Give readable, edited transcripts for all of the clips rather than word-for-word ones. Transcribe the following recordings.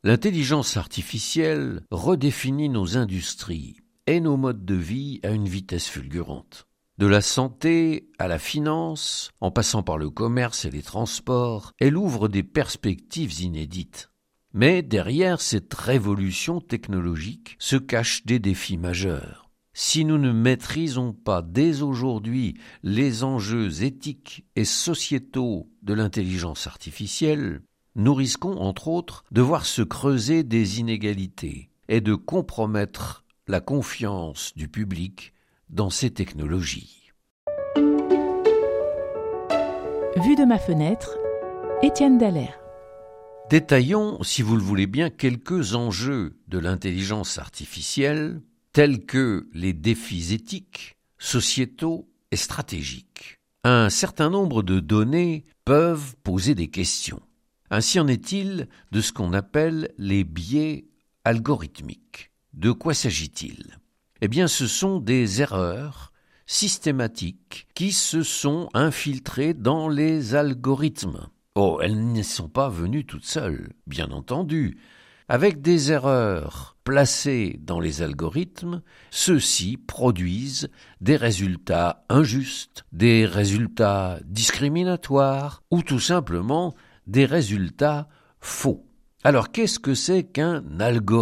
L'intelligence artificielle redéfinit nos industries et nos modes de vie à une vitesse fulgurante. De la santé à la finance, en passant par le commerce et les transports, elle ouvre des perspectives inédites. Mais derrière cette révolution technologique se cachent des défis majeurs. Si nous ne maîtrisons pas dès aujourd'hui les enjeux éthiques et sociétaux de l'intelligence artificielle, nous risquons entre autres de voir se creuser des inégalités et de compromettre la confiance du public dans ces technologies. Vue de ma fenêtre, Étienne Dallaire. Détaillons, si vous le voulez bien, quelques enjeux de l'intelligence artificielle, tels que les défis éthiques, sociétaux et stratégiques. Un certain nombre de données peuvent poser des questions. Ainsi en est-il de ce qu'on appelle les biais algorithmiques. De quoi s'agit-il ? Eh bien, ce sont des erreurs systématiques qui se sont infiltrées dans les algorithmes. Oh, elles ne sont pas venues toutes seules, bien entendu. Avec des erreurs placées dans les algorithmes, ceux-ci produisent des résultats injustes, des résultats discriminatoires ou tout simplement des résultats faux. Alors, qu'est-ce que c'est qu'un algorithme ?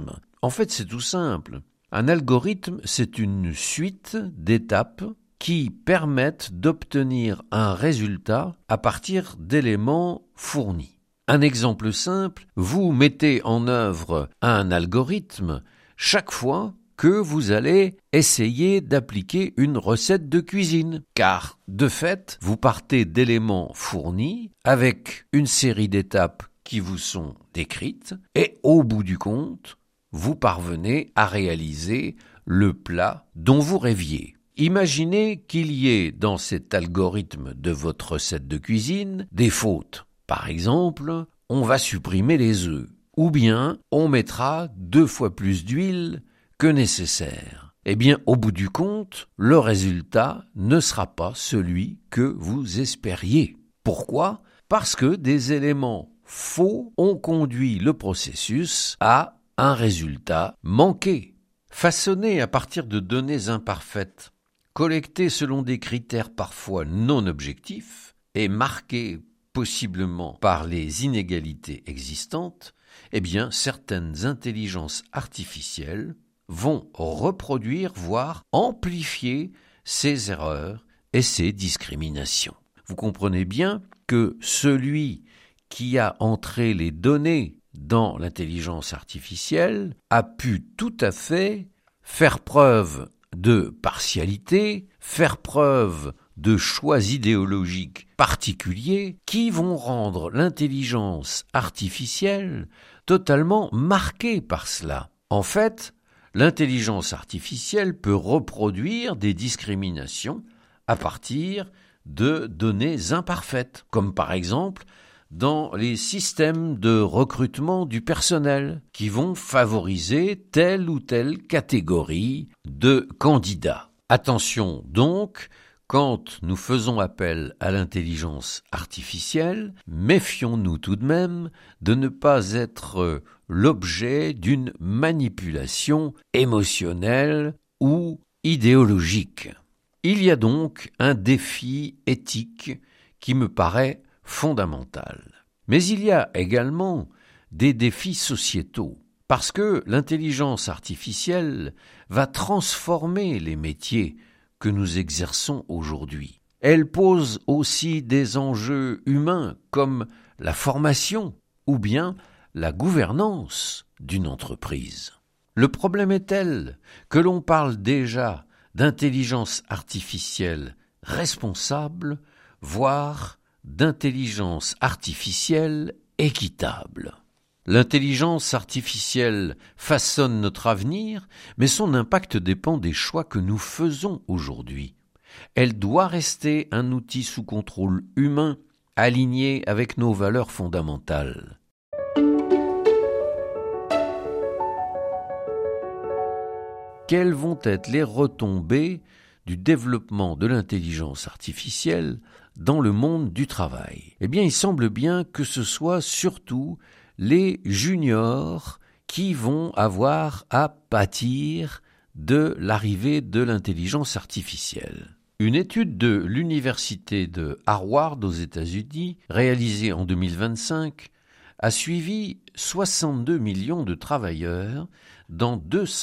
En fait, c'est tout simple. Un algorithme, c'est une suite d'étapes qui permettent d'obtenir un résultat à partir d'éléments fournis. Un exemple simple, vous mettez en œuvre un algorithme chaque fois que vous allez essayer d'appliquer une recette de cuisine. Car, de fait, vous partez d'éléments fournis avec une série d'étapes qui vous sont décrites et au bout du compte, vous parvenez à réaliser le plat dont vous rêviez. Imaginez qu'il y ait dans cet algorithme de votre recette de cuisine des fautes. Par exemple, on va supprimer les œufs, ou bien on mettra 2 fois plus d'huile que nécessaire. Eh bien, au bout du compte, le résultat ne sera pas celui que vous espériez. Pourquoi ? Parce que des éléments faux ont conduit le processus à un résultat manqué. Façonné à partir de données imparfaites, collectées selon des critères parfois non objectifs et marqués possiblement par les inégalités existantes, eh bien, certaines intelligences artificielles vont reproduire, voire amplifier ces erreurs et ces discriminations. Vous comprenez bien que celui qui a entré les données dans l'intelligence artificielle a pu tout à fait faire preuve de partialité, faire preuve de choix idéologiques particuliers qui vont rendre l'intelligence artificielle totalement marquée par cela. En fait, l'intelligence artificielle peut reproduire des discriminations à partir de données imparfaites, comme par exemple dans les systèmes de recrutement du personnel qui vont favoriser telle ou telle catégorie de candidats. Attention donc, quand nous faisons appel à l'intelligence artificielle, méfions-nous tout de même de ne pas être l'objet d'une manipulation émotionnelle ou idéologique. Il y a donc un défi éthique qui me paraît fondamental. Mais il y a également des défis sociétaux, parce que l'intelligence artificielle va transformer les métiers que nous exerçons aujourd'hui. Elle pose aussi des enjeux humains comme la formation ou bien la gouvernance d'une entreprise. Le problème est tel que l'on parle déjà d'intelligence artificielle responsable, voire d'intelligence artificielle équitable. L'intelligence artificielle façonne notre avenir, mais son impact dépend des choix que nous faisons aujourd'hui. Elle doit rester un outil sous contrôle humain, aligné avec nos valeurs fondamentales. Quelles vont être les retombées du développement de l'intelligence artificielle dans le monde du travail ? Eh bien, il semble bien que ce soit surtout les juniors qui vont avoir à pâtir de l'arrivée de l'intelligence artificielle. Une étude de l'université de Harvard aux États-Unis, réalisée en 2025, a suivi 62 millions de travailleurs dans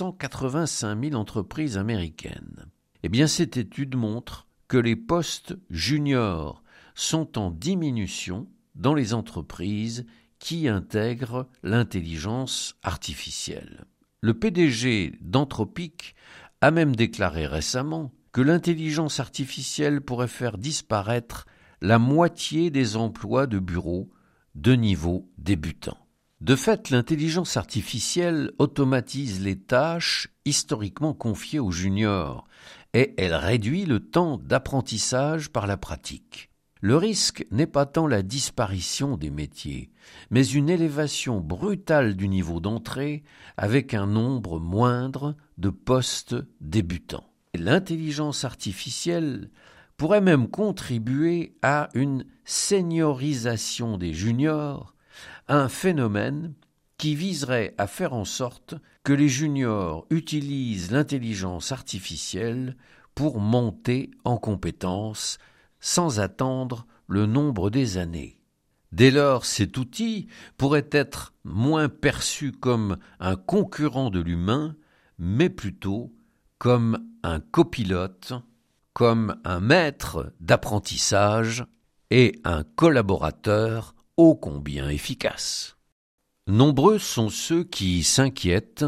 285 000 entreprises américaines. Cette étude montre que les postes juniors sont en diminution dans les entreprises qui intègrent l'intelligence artificielle. Le PDG d'Anthropic a même déclaré récemment que l'intelligence artificielle pourrait faire disparaître la moitié des emplois de bureau de niveau débutant. De fait, l'intelligence artificielle automatise les tâches historiquement confiées aux juniors et elle réduit le temps d'apprentissage par la pratique. Le risque n'est pas tant la disparition des métiers, mais une élévation brutale du niveau d'entrée avec un nombre moindre de postes débutants. L'intelligence artificielle pourrait même contribuer à une seniorisation des juniors, un phénomène qui viserait à faire en sorte que les juniors utilisent l'intelligence artificielle pour monter en compétences sans attendre le nombre des années. Dès lors, cet outil pourrait être moins perçu comme un concurrent de l'humain, mais plutôt comme un copilote, comme un maître d'apprentissage et un collaborateur ô combien efficace. Nombreux sont ceux qui s'inquiètent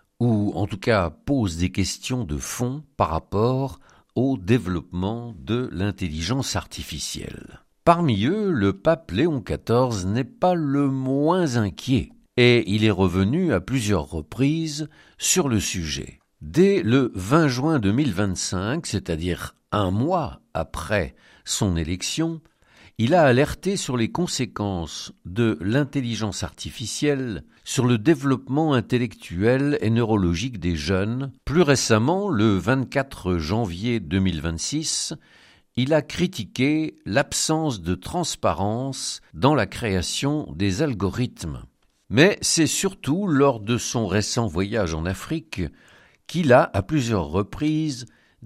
ou en tout cas posent des questions de fond par rapport au développement de l'intelligence artificielle. Parmi eux, le pape Léon XIV n'est pas le moins inquiet et il est revenu à plusieurs reprises sur le sujet. Dès le 20 juin 2025, c'est-à-dire un mois après son élection, il a alerté sur les conséquences de l'intelligence artificielle sur le développement intellectuel et neurologique des jeunes. Plus récemment, le 24 janvier 2026, il a critiqué l'absence de transparence dans la création des algorithmes. Mais c'est surtout lors de son récent voyage en Afrique qu'il a, à plusieurs reprises,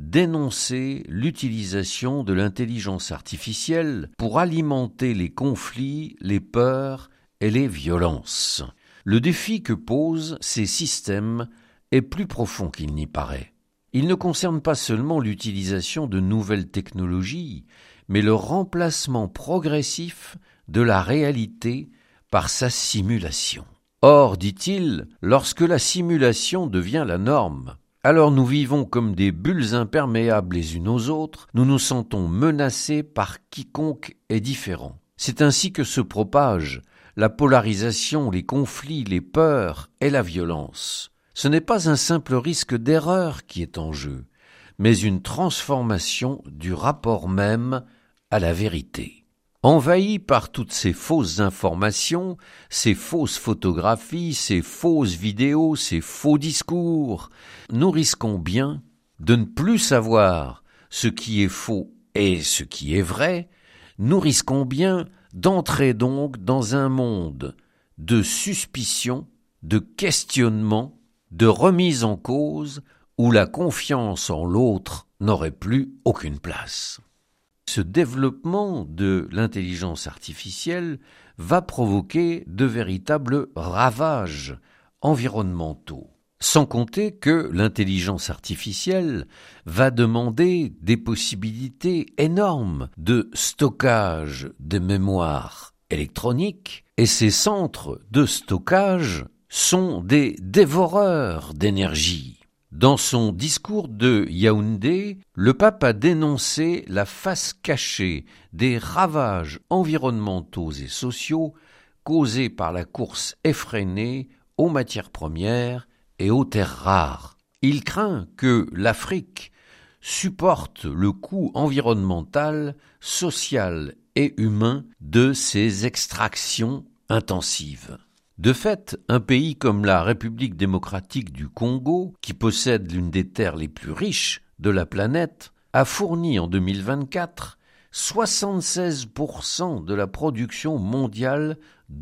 dénoncé l'utilisation de l'intelligence artificielle pour alimenter les conflits, les peurs et les violences. Le défi que posent ces systèmes est plus profond qu'il n'y paraît. Il ne concerne pas seulement l'utilisation de nouvelles technologies, mais le remplacement progressif de la réalité par sa simulation. Or, dit-il, lorsque la simulation devient la norme, alors nous vivons comme des bulles imperméables les unes aux autres, nous nous sentons menacés par quiconque est différent. C'est ainsi que se propagent la polarisation, les conflits, les peurs et la violence. Ce n'est pas un simple risque d'erreur qui est en jeu, mais une transformation du rapport même à la vérité. Envahis par toutes ces fausses informations, ces fausses photographies, ces fausses vidéos, ces faux discours, nous risquons bien de ne plus savoir ce qui est faux et ce qui est vrai, nous risquons bien d'entrer donc dans un monde de suspicion, de questionnement, de remise en cause, où la confiance en l'autre n'aurait plus aucune place. Ce développement de l'intelligence artificielle va provoquer de véritables ravages environnementaux. Sans compter que l'intelligence artificielle va demander des possibilités énormes de stockage de mémoire électronique et ces centres de stockage sont des dévoreurs d'énergie. Dans son discours de Yaoundé, le pape a dénoncé la face cachée des ravages environnementaux et sociaux causés par la course effrénée aux matières premières et aux terres rares. Il craint que l'Afrique supporte le coût environnemental, social et humain de ces extractions intensives. De fait, un pays comme la République démocratique du Congo, qui possède l'une des terres les plus riches de la planète, a fourni en 2024 76% de la production mondiale de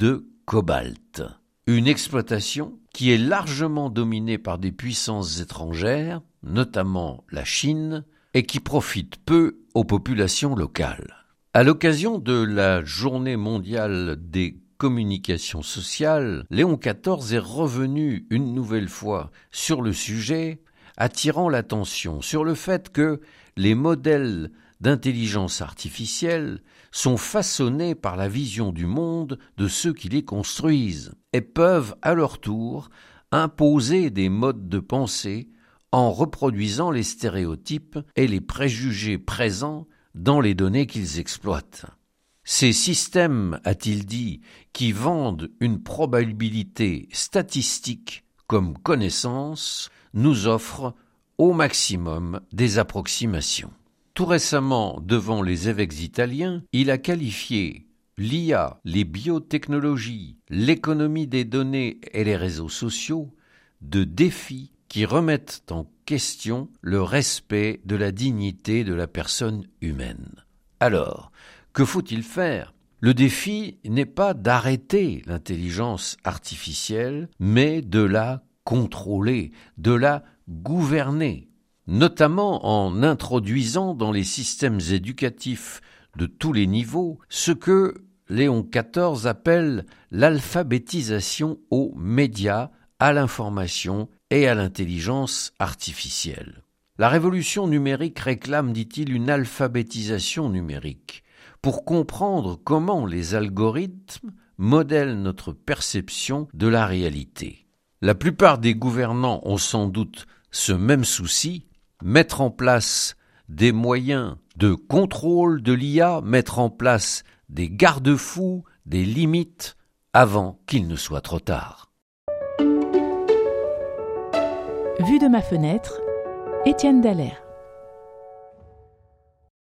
cobalt. Une exploitation qui est largement dominée par des puissances étrangères, notamment la Chine, et qui profite peu aux populations locales. À l'occasion de la Journée mondiale des communications sociales, Léon XIV est revenu une nouvelle fois sur le sujet, attirant l'attention sur le fait que les modèles d'intelligence artificielle sont façonnés par la vision du monde de ceux qui les construisent et peuvent à leur tour imposer des modes de pensée en reproduisant les stéréotypes et les préjugés présents dans les données qu'ils exploitent. Ces systèmes, a-t-il dit, qui vendent une probabilité statistique comme connaissance, nous offrent au maximum des approximations. Tout récemment, devant les évêques italiens, il a qualifié l'IA, les biotechnologies, l'économie des données et les réseaux sociaux de défis qui remettent en question le respect de la dignité de la personne humaine. Alors, que faut-il faire ? Le défi n'est pas d'arrêter l'intelligence artificielle, mais de la contrôler, de la gouverner, notamment en introduisant dans les systèmes éducatifs de tous les niveaux ce que Léon XIV appelle l'alphabétisation aux médias, à l'information et à l'intelligence artificielle. La révolution numérique réclame, dit-il, une alphabétisation numérique pour comprendre comment les algorithmes modèlent notre perception de la réalité. La plupart des gouvernants ont sans doute ce même souci, mettre en place des moyens de contrôle de l'IA, mettre en place des garde-fous, des limites, avant qu'il ne soit trop tard. Vue de ma fenêtre, Étienne Dallaire.